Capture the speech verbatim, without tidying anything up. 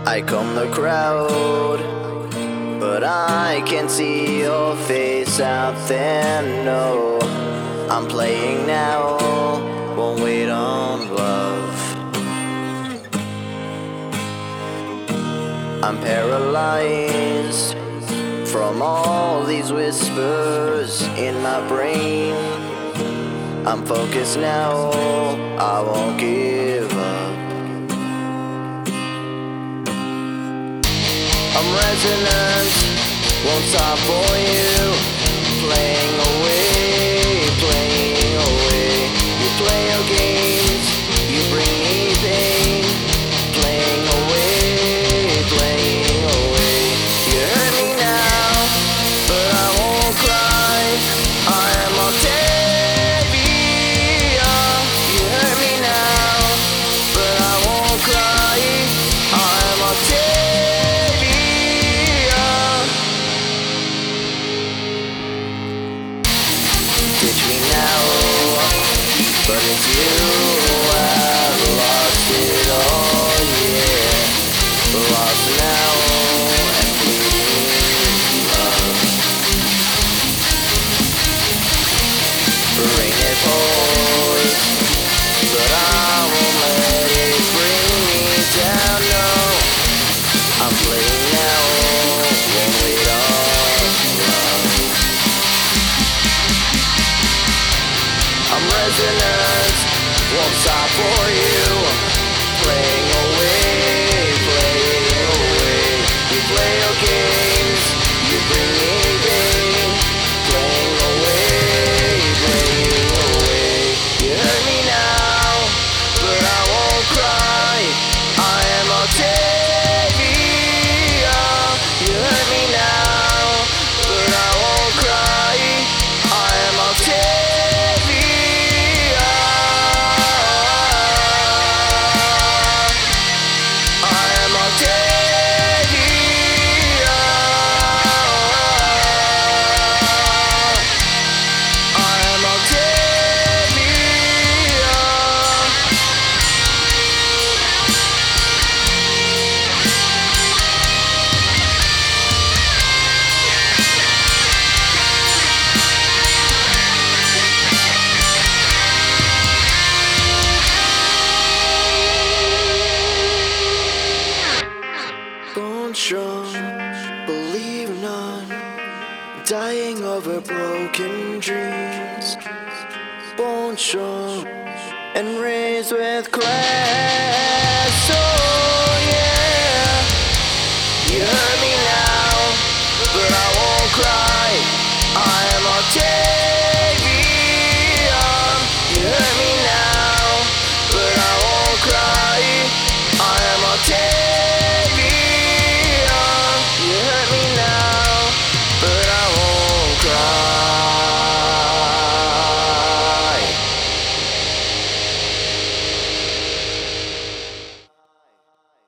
I comb the crowd, but I can't see your face out there, no. I'm playing now, won't wait on love. I'm paralyzed from all these whispers in my brain. I'm focused now, I won't give up. I'm resonant, won't stop for you. Playing away, playing away. You play your games, you bring me pain. Playing away, playing away. You hurt me now, but I won't cry. I am Octavia. You hurt me now, but I won't cry. I am Octavia. Ditch me now, but it's you. I've lost it all, yeah. Lost now and bleeding love. Rain it pours, but I won't let it bring me down, no. I'm playing now, won't wait on love. I'm resonant, won't stop for you. Playing away, playing away. You play your games, you bring me pain. Playing away, playing away. You hurt me now, but I won't cry. I am Octavia. You hurt me now, but I won't cry. I am Octavia. Bone strong, believe none, dying over broken dreams. Bone strong and raised with class. Oh yeah, you hurt me now, but I won't cry. I